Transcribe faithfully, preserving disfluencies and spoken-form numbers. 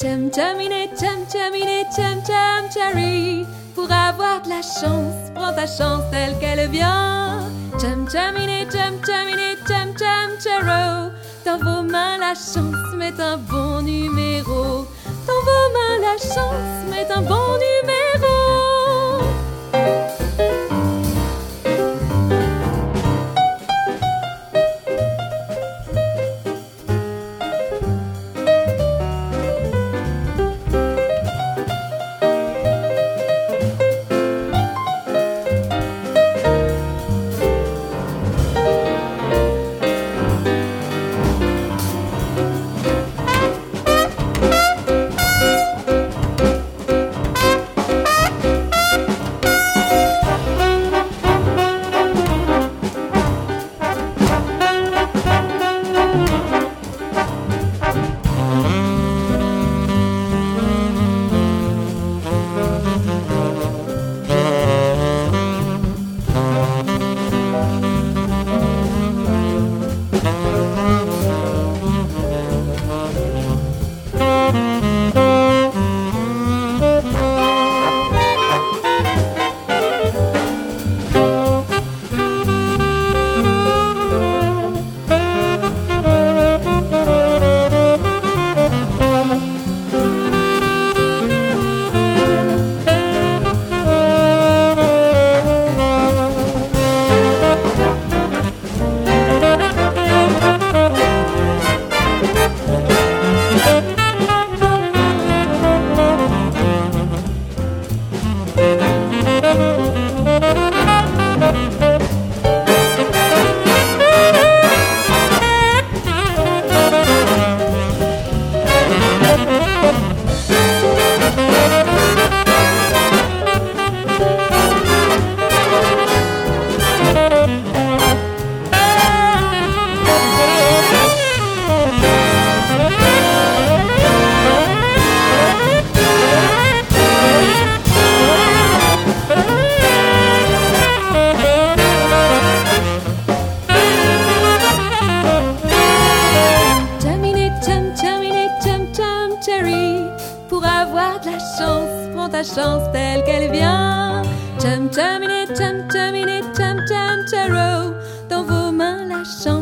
Chum chumine, chum chumine, chum chum cherry. Pour avoir de la chance, prends ta chance telle qu'elle vient. Chum chumine, chum chumine, chum chum cherry. Dans vos mains la chance, met un bon numéro. Dans vos mains la chance, met un bon numéro. Pour avoir de la chance, prends ta chance telle qu'elle vient. Chum chumine, chum chumine, chum chum cherry. Dans vos mains la chance.